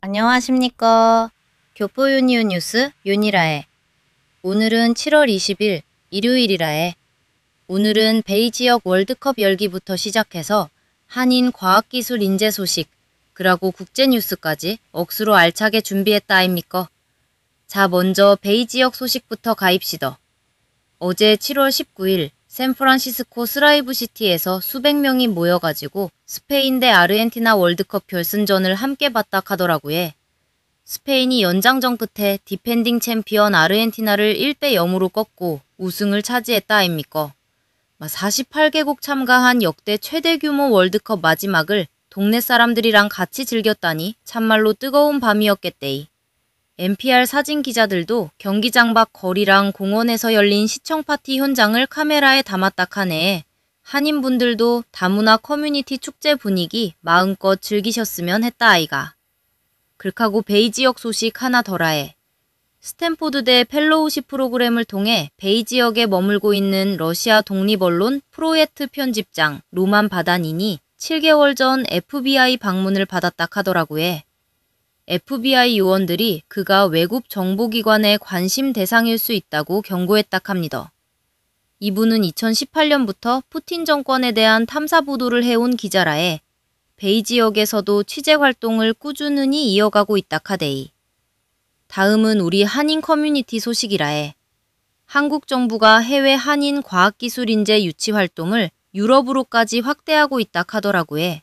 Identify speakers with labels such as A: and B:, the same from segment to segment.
A: 안녕하십니까. 교포유니온 뉴스 윤이라에. 오늘은 7월 20일 일요일이라에. 오늘은 베이지역 월드컵 열기부터 시작해서 한인 과학기술 인재 소식, 그리고 국제뉴스까지 억수로 알차게 준비했다 아입니까. 자, 먼저 베이지역 소식부터 가입시다. 어제 7월 19일 샌프란시스코 스라이브시티에서 수백 명이 모여가지고 스페인 대 아르헨티나 월드컵 결승전을 함께 봤다 카더라고요. 스페인이 연장전 끝에 디펜딩 챔피언 아르헨티나를 1대 0으로 꺾고 우승을 차지했다 아닙니까. 48개국 참가한 역대 최대 규모 월드컵 마지막을 동네 사람들이랑 같이 즐겼다니 참말로 뜨거운 밤이었겠대이. NPR 사진 기자들도 경기장 밖 거리랑 공원에서 열린 시청 파티 현장을 카메라에 담았다 카네. 한인분들도 다문화 커뮤니티 축제 분위기 마음껏 즐기셨으면 했다 아이가. 글카고 베이지역 소식 하나 더라해. 스탠포드대 펠로우십 프로그램을 통해 베이지역에 머물고 있는 러시아 독립언론 프로예트 편집장 로만 바다닌이 7개월 전 FBI 방문을 받았다 카더라고요. FBI 요원들이 그가 외국 정보기관의 관심 대상일 수 있다고 경고했다 합니다. 이분은 2018년부터 푸틴 정권에 대한 탐사 보도를 해온 기자라에 베이지역에서도 취재 활동을 꾸준히 이어가고 있다 카데이. 다음은 우리 한인 커뮤니티 소식이라에. 한국 정부가 해외 한인 과학기술 인재 유치 활동을 유럽으로까지 확대하고 있다 하더라고요.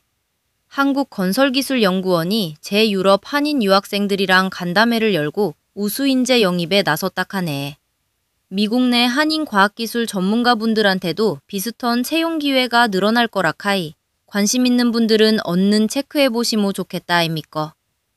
A: 한국건설기술연구원이 제-유럽 한인 유학생들이랑 간담회를 열고 우수인재 영입에 나섰다 하네. 미국 내 한인 과학기술 전문가분들한테도 비슷한 채용 기회가 늘어날 거라 카이. 관심 있는 분들은 얼른 체크해보시면 좋겠다 아입니까.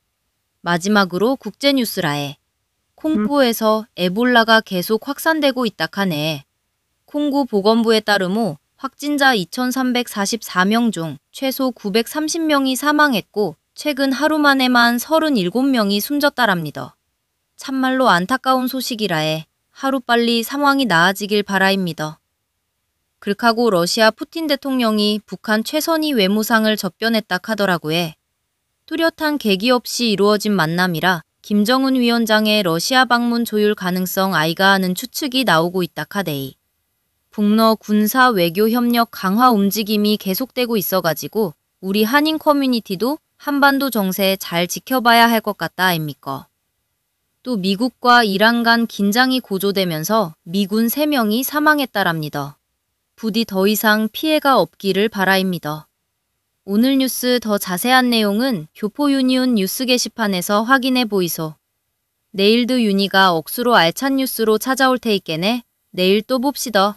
A: 마지막으로 국제뉴스라에. 콩고에서 에볼라가 계속 확산되고 있다 카네. 콩고 보건부에 따르모 확진자 2,344명 중 최소 930명이 사망했고 최근 하루 만에만 37명이 숨졌다랍니다. 참말로 안타까운 소식이라에 하루빨리 상황이 나아지길 바라입니다. 글카고 러시아 푸틴 대통령이 북한 최선희 외무상을 접견했다 하더라고요. 뚜렷한 계기 없이 이루어진 만남이라 김정은 위원장의 러시아 방문 조율 가능성 아이가 하는 추측이 나오고 있다 카데이. 북러 군사 외교 협력 강화 움직임이 계속되고 있어가지고 우리 한인 커뮤니티도 한반도 정세 잘 지켜봐야 할 것 같다 아닙니까. 또 미국과 이란 간 긴장이 고조되면서 미군 3명이 사망했다랍니다. 부디 더 이상 피해가 없기를 바라입니다. 오늘 뉴스 더 자세한 내용은 교포유니온 뉴스 게시판에서 확인해 보이소. 내일도 윤희가 억수로 알찬 뉴스로 찾아올 테이께네. 내일 또 봅시다.